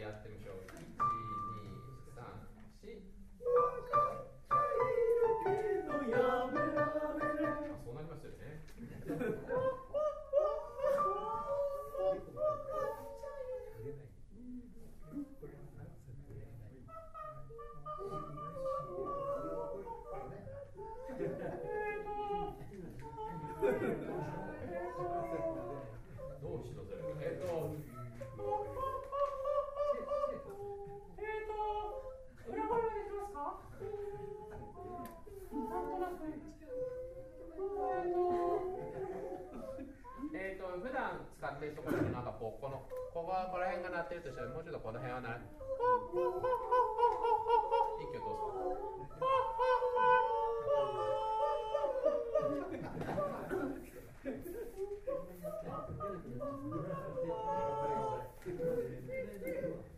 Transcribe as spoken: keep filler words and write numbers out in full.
やってみましょう。いち、に、さん、し。そうなりますよね。どう指導する？えっと、 えっと、裏声ができますか？なんとなく。 えっと、普段使ってるところになんかこう、この、こここら辺が鳴ってるとしたら、もうちょっとこの辺は鳴る。息を通すか？